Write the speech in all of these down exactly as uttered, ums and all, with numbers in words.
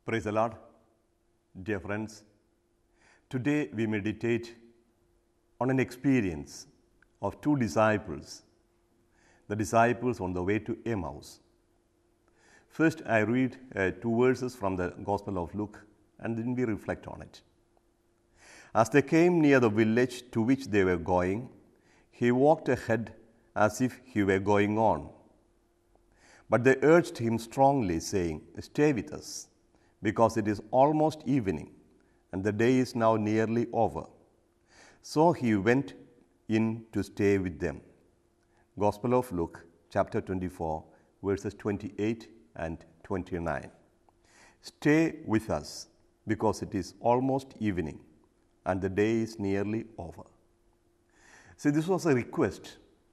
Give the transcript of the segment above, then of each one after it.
Praise the Lord, dear friends. Today we meditate on an experience of two disciples, the disciples on the way to Emmaus. First, I read uh, two verses from the Gospel of Luke, and then we reflect on it. As they came near the village to which they were going, he walked ahead as if he were going on. But they urged him strongly, saying, "Stay with us, because it is almost evening, and the day is now nearly over." So he went in to stay with them. Gospel of Luke, chapter twenty-four, verses twenty-eight and twenty-nine. Stay with us, because it is almost evening, and the day is nearly over. See, this was a request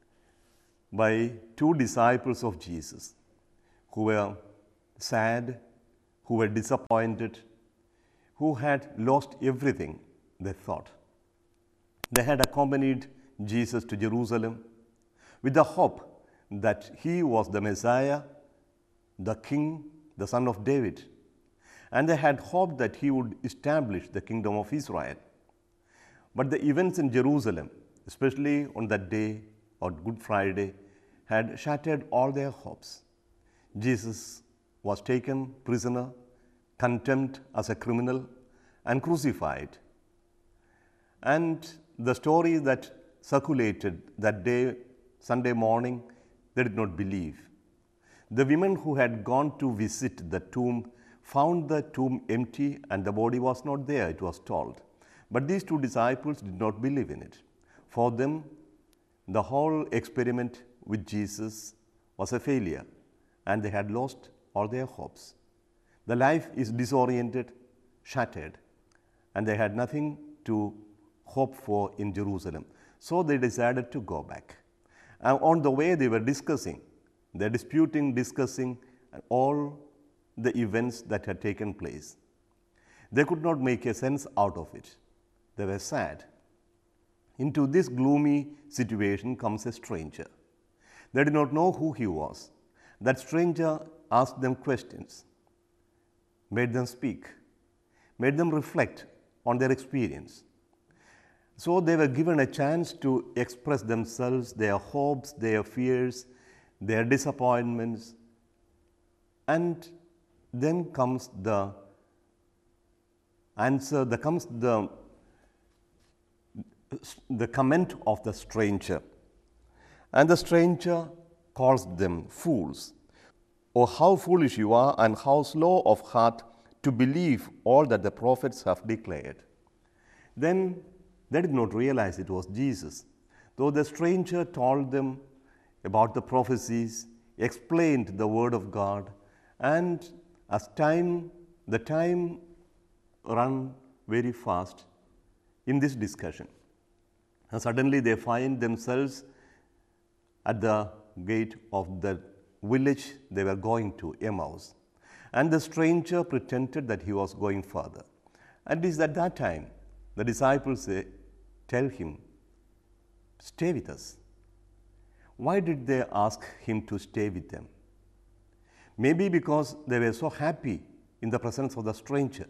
by two disciples of Jesus who were sad, who were disappointed, who had lost everything, they thought. They had accompanied Jesus to Jerusalem with the hope that he was the Messiah, the King, the Son of David. And they had hoped that he would establish the kingdom of Israel. But the events in Jerusalem, especially on that day, on Good Friday, had shattered all their hopes. Jesus was taken prisoner, condemned as a criminal, and crucified. And the story that circulated that day, Sunday morning, they did not believe. The women who had gone to visit the tomb found the tomb empty and the body was not there, it was told. But these two disciples did not believe in it. For them, the whole experiment with Jesus was a failure, and they had lost all their hopes. The life is disoriented, shattered, and they had nothing to hope for in Jerusalem. So they decided to go back. And on the way, they were discussing, they're disputing, discussing all the events that had taken place. They could not make a sense out of it. They were sad. Into this gloomy situation comes a stranger. They did not know who he was. That stranger asked them questions, made them speak, made them reflect on their experience. So they were given a chance to express themselves, their hopes, their fears, their disappointments. And then comes the answer, there comes the, the comment of the stranger. And the stranger calls them fools. Oh, how foolish you are, and how slow of heart to believe all that the prophets have declared. Then they did not realize it was Jesus. Though the stranger told them about the prophecies, explained the word of God, and as time, the time ran very fast in this discussion. And suddenly they find themselves at the gate of the village they were going to, Emmaus. And the stranger pretended that he was going further. And it is at that time the disciples say, tell him, stay with us. Why did they ask him to stay with them? Maybe because they were so happy in the presence of the stranger.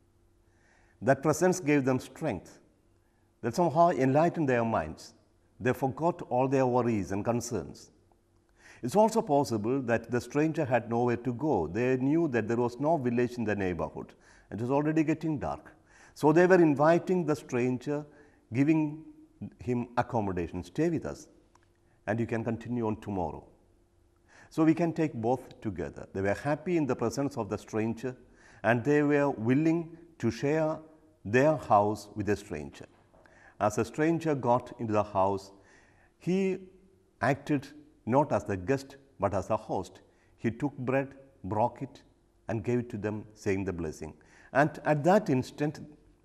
That presence gave them strength, that somehow enlightened their minds. They forgot all their worries and concerns. It's also possible that the stranger had nowhere to go. They knew that there was no village in the neighborhood. It was already getting dark. So they were inviting the stranger, giving him accommodation. Stay with us, and you can continue on tomorrow. So we can take both together. They were happy in the presence of the stranger, and they were willing to share their house with the stranger. As the stranger got into the house, he acted not as the guest, but as the host. He took bread, broke it, and gave it to them, saying the blessing. And at that instant,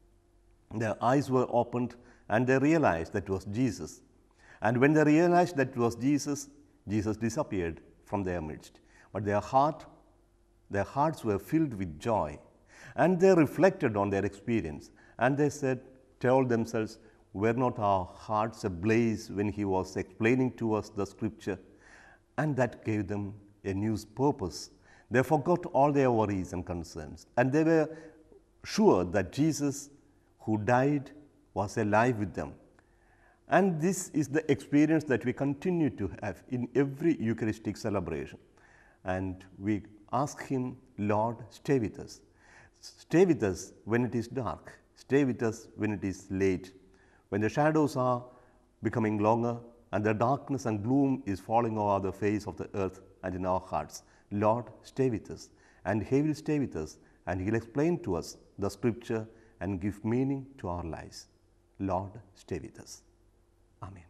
their eyes were opened, and they realized that it was Jesus. And when they realized that it was Jesus, Jesus disappeared from their midst. But their heart, their hearts were filled with joy, and they reflected on their experience. And they said, told themselves, were not our hearts ablaze when he was explaining to us the scripture? And that gave them a new purpose. They forgot all their worries and concerns, and they were sure that Jesus, who died, was alive with them. And this is the experience that we continue to have in every Eucharistic celebration. And we ask Him, Lord, stay with us. Stay with us when it is dark. Stay with us when it is late. When the shadows are becoming longer and the darkness and gloom is falling over the face of the earth and in our hearts. Lord, stay with us. And He will stay with us, and He will explain to us the Scripture and give meaning to our lives. Lord, stay with us. Amen.